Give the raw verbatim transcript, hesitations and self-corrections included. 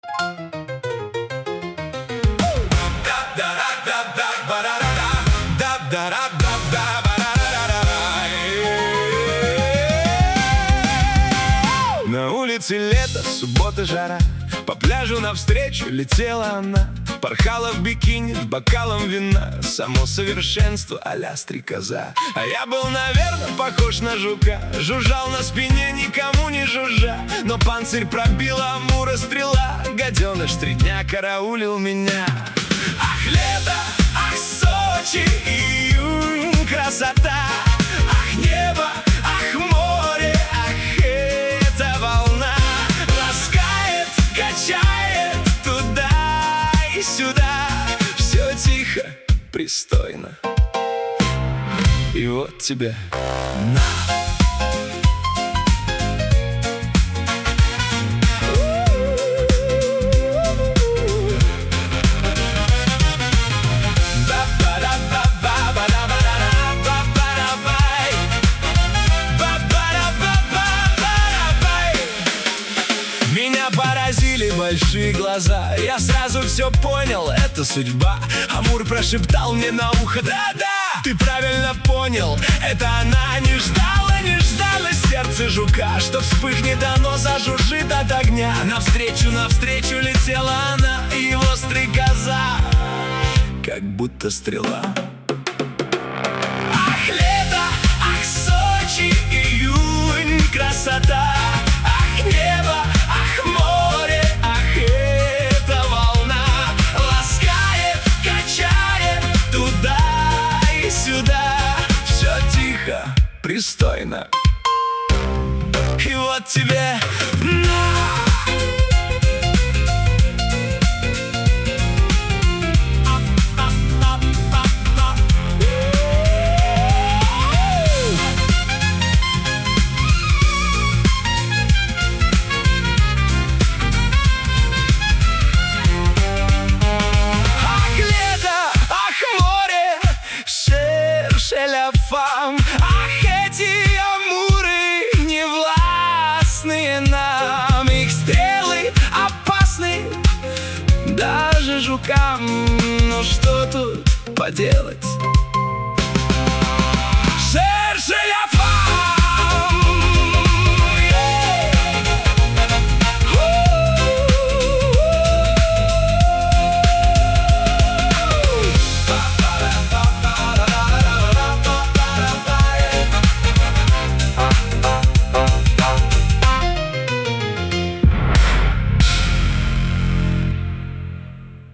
На улице лето, суббота, жара. По пляжу навстречу летела она. Порхала в бикини с бокалом вина. Само совершенство а-ля стрекоза. А я был, наверное, похож на жука. Жужжал на спине, никому не жужжа. Но панцирь пробила амура стрела. Гаденыш три дня караулил меня. Ах, лето, ах, Сочи, июнь, красота. Ах, небо, ах, море, ах, эта волна. Ласкает, качает туда и сюда. Все тихо, пристойно. И вот тебе на. Меня поразили большие глаза. Я сразу все понял, это судьба. Амур прошептал мне на ухо: да-да, ты правильно понял, это она. Не ждала, не ждала сердце жука, что вспыхнет оно, зажужжит от огня. Навстречу, навстречу летела она, и его стрекоза, как будто стрела. Ах, лето, ах, Сочи, июнь, красота. Ах, небо, ах, море, ах, эта волна. Ласкает, качает туда и сюда. Все тихо, пристойно. И вот тебе на. Ах, эти амуры невластные нам. Их стрелы опасны даже жукам. Но что тут поделать?